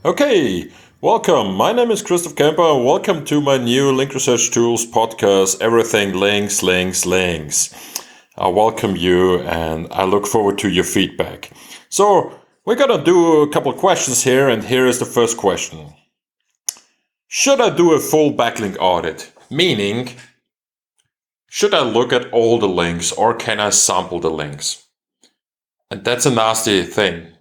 Okay, welcome. My name is Christoph Kemper. Welcome to my new Link Research Tools podcast, Everything Links, Links, Links. I welcome you and I look forward to your feedback. So, we're going to do a couple of questions here, and here is the first question. Should I do a full backlink audit? Meaning, should I look at all the links or can I sample the links? And that's a nasty thing.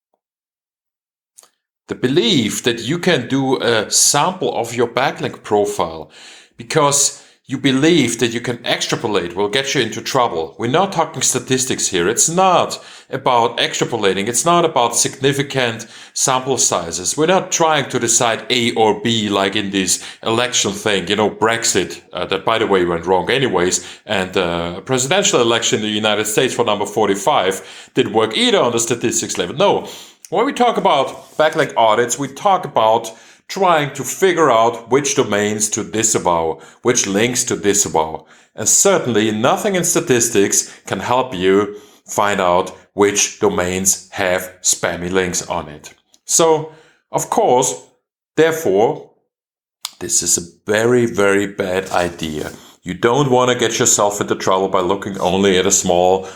The belief that you can do a sample of your backlink profile because you believe that you can extrapolate will get you into trouble. We're not talking statistics here. It's not about extrapolating. It's not about significant sample sizes. We're not trying to decide A or B like in this election thing, Brexit, that by the way went wrong anyways, and the presidential election in the United States for number 45 didn't work either on the statistics level. No. When we talk about backlink audits, we talk about trying to figure out which domains to disavow, which links to disavow. And certainly nothing in statistics can help you find out which domains have spammy links on it. So, of course, therefore, this is a very, very bad idea. You don't want to get yourself into trouble by looking only at a small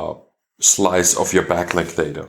slice of your backlink data.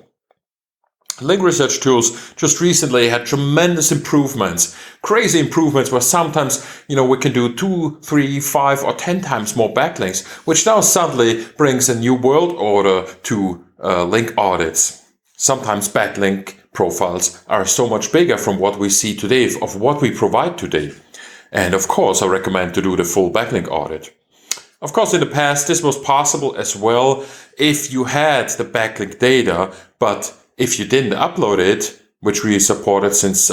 Link Research Tools just recently had tremendous improvements, crazy improvements where sometimes, we can do 2, 3, 5 or 10 times more backlinks, which now suddenly brings a new world order to link audits. Sometimes backlink profiles are so much bigger from what we see today, of what we provide today. And of course, I recommend to do the full backlink audit. Of course, in the past, this was possible as well if you had the backlink data, but if you didn't upload it, which we supported since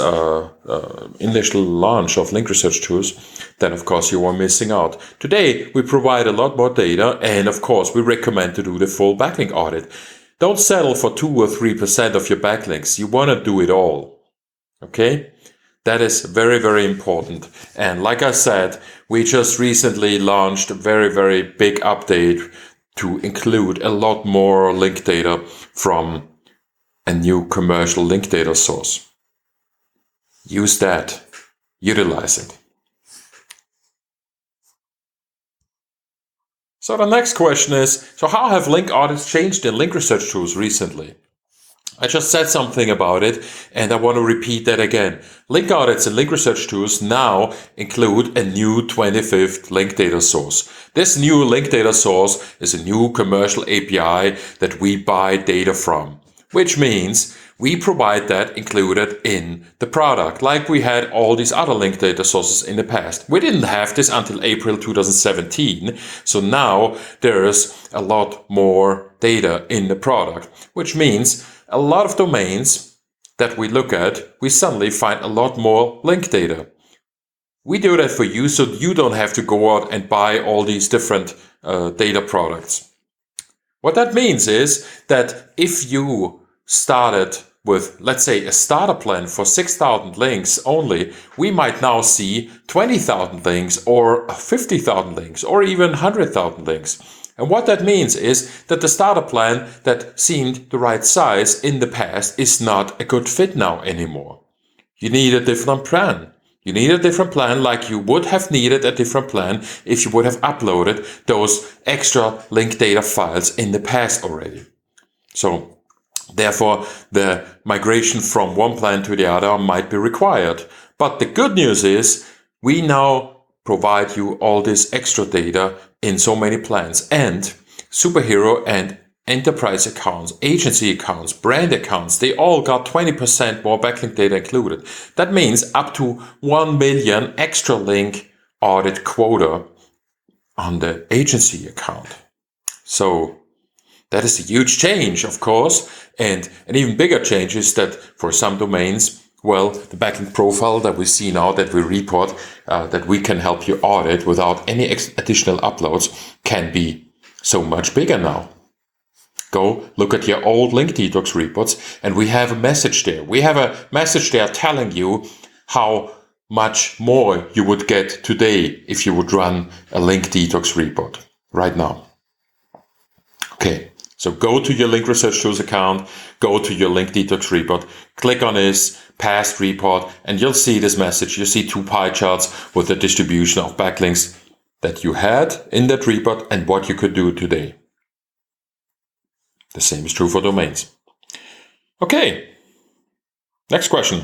initial launch of Link Research Tools, then of course you are missing out. Today, we provide a lot more data, and of course we recommend to do the full backlink audit. Don't settle for 2 or 3% of your backlinks. You want to do it all. Okay? That is very, very important. And like I said, we just recently launched a very, very big update to include a lot more link data from a new commercial link data source. Use that. Utilize it. So the next question is, how have link audits changed in Link Research Tools recently? I just said something about it, and I want to repeat that again. Link audits in Link Research Tools now include a new 25th link data source. This new link data source is a new commercial API that we buy data from, which means we provide that included in the product, like we had all these other link data sources in the past. We didn't have this until April 2017, so now there's a lot more data in the product, which means a lot of domains that we look at, we suddenly find a lot more link data. We do that for you so you don't have to go out and buy all these different data products. What that means is that if you started with, let's say, a starter plan for 6,000 links only, we might now see 20,000 links or 50,000 links or even 100,000 links. And what that means is that the starter plan that seemed the right size in the past is not a good fit now anymore. You need a different plan. You need a different plan like you would have needed a different plan if you would have uploaded those extra link data files in the past already. So, therefore, the migration from one plan to the other might be required. But the good news is we now provide you all this extra data in so many plans, and superhero and enterprise accounts, agency accounts, brand accounts, they all got 20% more backlink data included. That means up to 1 million extra link audit quota on the agency account. So that is a huge change, of course, and an even bigger change is that for some domains, the backlink profile that we see now, that we report, that we can help you audit without any additional uploads, can be so much bigger now. Go look at your old Link Detox reports, and we have a message there. We have a message there telling you how much more you would get today if you would run a Link Detox report right now. Okay, So go to your Link Research Tools account, go to your Link Detox report, click on this past report, and you'll see this message. You see 2 pie charts with the distribution of backlinks that you had in that report and what you could do today. The same is true for domains. Okay, next question.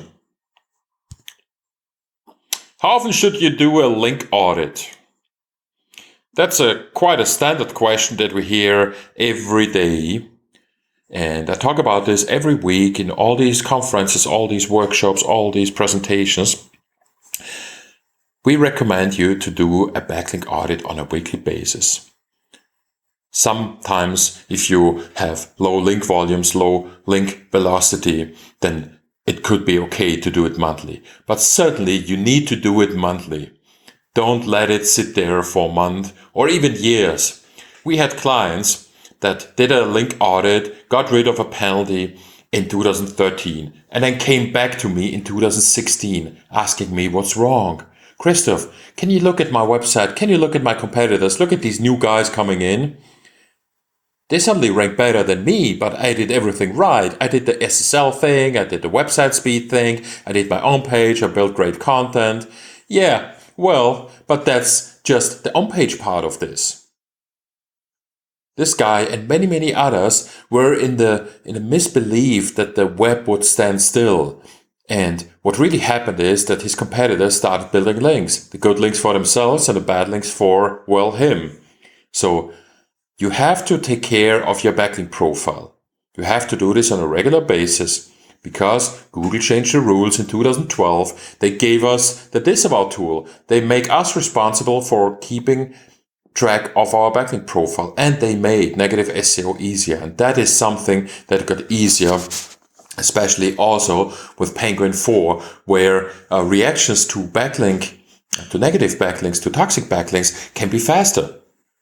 How often should you do a link audit? That's quite a standard question that we hear every day. And I talk about this every week in all these conferences, all these workshops, all these presentations. We recommend you to do a backlink audit on a weekly basis. Sometimes if you have low link volumes, low link velocity, then it could be okay to do it monthly. But certainly you need to do it monthly. Don't let it sit there for a month or even years. We had clients that did a link audit, got rid of a penalty in 2013, and then came back to me in 2016 asking me what's wrong. Christoph, can you look at my website? Can you look at my competitors? Look at these new guys coming in. They suddenly rank better than me, but I did everything right. I did the SSL thing, I did the website speed thing, I did my own page, I built great content. Yeah, well, but that's just the on-page part of this. This guy and many, many others were in the misbelief that the web would stand still. And what really happened is that his competitors started building links. The good links for themselves and the bad links for, well, him. So you have to take care of your backlink profile. You have to do this on a regular basis. Because Google changed the rules in 2012, they gave us the disavow tool. They make us responsible for keeping track of our backlink profile, and they made negative SEO easier. And that is something that got easier, especially also with Penguin 4, where reactions to backlink, to negative backlinks, to toxic backlinks can be faster.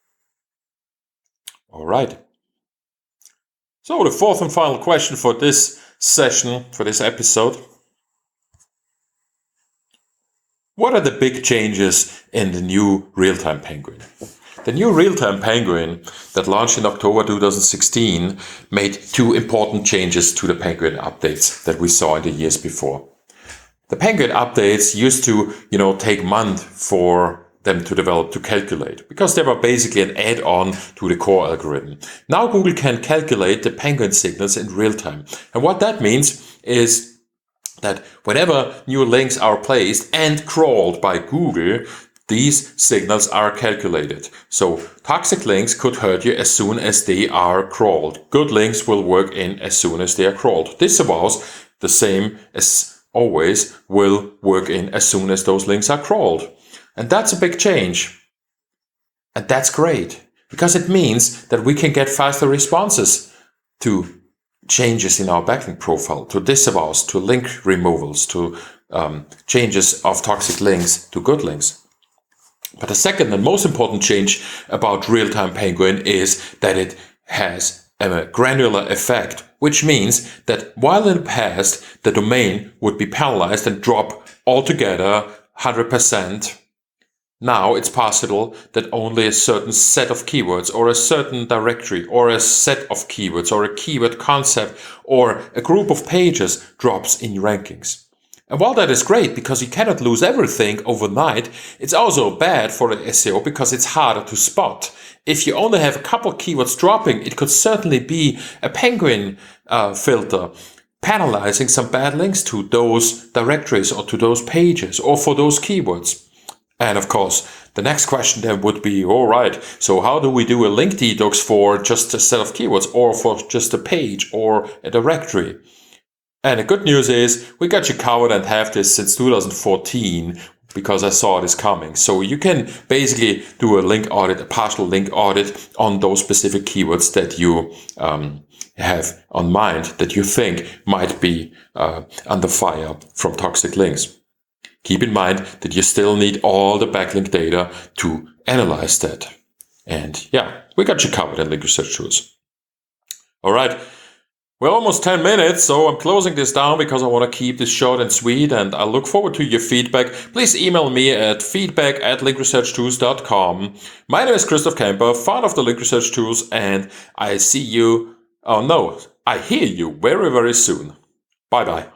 All right. So the fourth and final question for this session, for this episode. What are the big changes in the new Real-Time Penguin? The new Real-Time Penguin that launched in October 2016 made 2 important changes to the Penguin updates that we saw in the years before. The Penguin updates used to, take months for them to develop, to calculate, because they were basically an add-on to the core algorithm. Now Google can calculate the Penguin signals in real time. And what that means is that whenever new links are placed and crawled by Google, these signals are calculated. So toxic links could hurt you as soon as they are crawled. Good links will work in as soon as they are crawled. Disavows, the same as always, will work in as soon as those links are crawled. And that's a big change. And that's great, because it means that we can get faster responses to changes in our backlink profile, to disavows, to link removals, to changes of toxic links to good links. But the second and most important change about Real-Time Penguin is that it has a granular effect, which means that while in the past the domain would be penalized and drop altogether 100%, now it's possible that only a certain set of keywords or a certain directory or a set of keywords or a keyword concept or a group of pages drops in rankings. And while that is great because you cannot lose everything overnight, it's also bad for the SEO because it's harder to spot. If you only have a couple keywords dropping, it could certainly be a Penguin filter penalizing some bad links to those directories or to those pages or for those keywords. And of course, the next question then would be, all right, so how do we do a link detox for just a set of keywords or for just a page or a directory? And the good news is we got you covered and have this since 2014 because I saw this coming. So you can basically do a link audit, a partial link audit on those specific keywords that you have on mind that you think might be under fire from toxic links. Keep in mind that you still need all the backlink data to analyze that. And yeah, we got you covered in Link Research Tools. All right. We're almost 10 minutes, so I'm closing this down because I want to keep this short and sweet, and I look forward to your feedback. Please email me at feedback@linkresearchtools.com. My name is Christoph Kemper, founder of the Link Research Tools, and I see you Oh no, I hear you very, very soon. Bye bye.